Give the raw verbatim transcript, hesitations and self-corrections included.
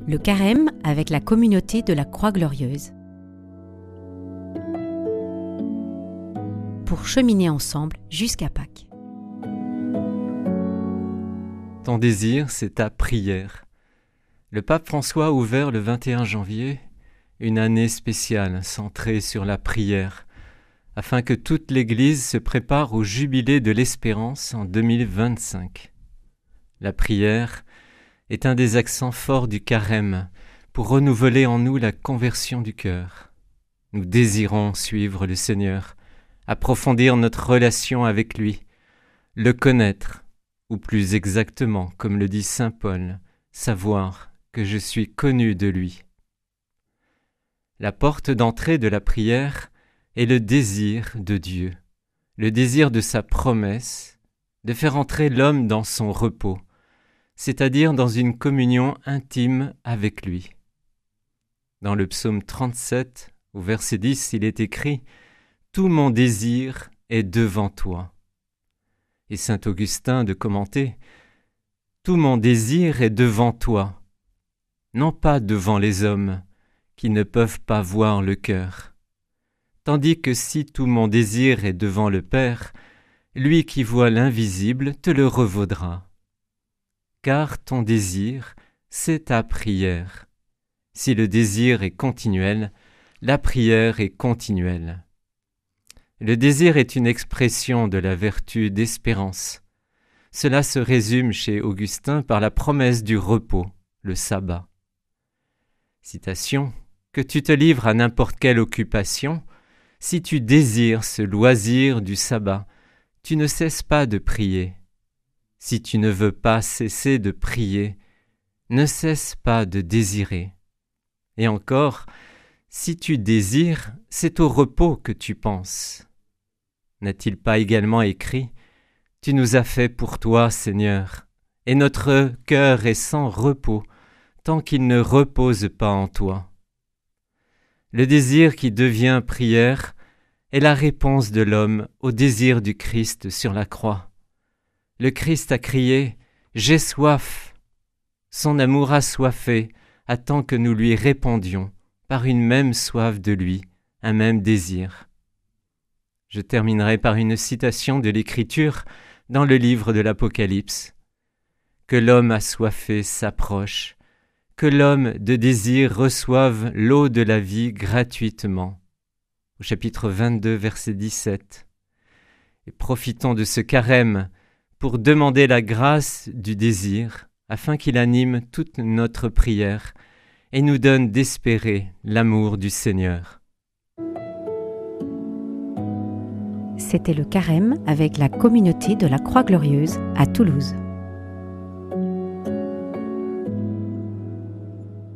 Le carême avec la communauté de la Croix-Glorieuse. Pour cheminer ensemble jusqu'à Pâques. Ton désir, c'est ta prière. Le pape François a ouvert le vingt et un janvier une année spéciale centrée sur la prière, afin que toute l'Église se prépare au jubilé de l'espérance en deux mille vingt-cinq. La prière est un des accents forts du carême pour renouveler en nous la conversion du cœur. Nous désirons suivre le Seigneur, approfondir notre relation avec lui, le connaître, ou plus exactement, comme le dit saint Paul, savoir que je suis connu de lui. La porte d'entrée de la prière est le désir de Dieu, le désir de sa promesse, de faire entrer l'homme dans son repos, c'est-à-dire dans une communion intime avec lui. Dans le psaume trente-sept, au verset dix, il est écrit « Tout mon désir est devant toi ». Et saint Augustin de commenter « Tout mon désir est devant toi, non pas devant les hommes qui ne peuvent pas voir le cœur, tandis que si tout mon désir est devant le Père, lui qui voit l'invisible te le revaudra. Car ton désir, c'est ta prière. Si le désir est continuel, la prière est continuelle. Le désir est une expression de la vertu d'espérance. Cela se résume chez Augustin par la promesse du repos, le sabbat. Citation, « Que tu te livres à n'importe quelle occupation, si tu désires ce loisir du sabbat, tu ne cesses pas de prier. Si tu ne veux pas cesser de prier, ne cesse pas de désirer. Et encore, si tu désires, c'est au repos que tu penses. » N'a-t-il pas également écrit « Tu nous as fait pour toi, Seigneur, et notre cœur est sans repos, tant qu'il ne repose pas en toi. » Le désir qui devient prière est la réponse de l'homme au désir du Christ sur la croix. Le Christ a crié « J'ai soif !» Son amour assoiffé attend que nous lui répondions par une même soif de lui, un même désir. Je terminerai par une citation de l'Écriture dans le livre de l'Apocalypse. « Que l'homme assoiffé s'approche, que l'homme de désir reçoive l'eau de la vie gratuitement. » Au chapitre vingt-deux, verset dix-sept. Et profitons de ce carême pour demander la grâce du désir, afin qu'il anime toute notre prière et nous donne d'espérer l'amour du Seigneur. C'était le carême avec la communauté de la Croix-Glorieuse à Toulouse.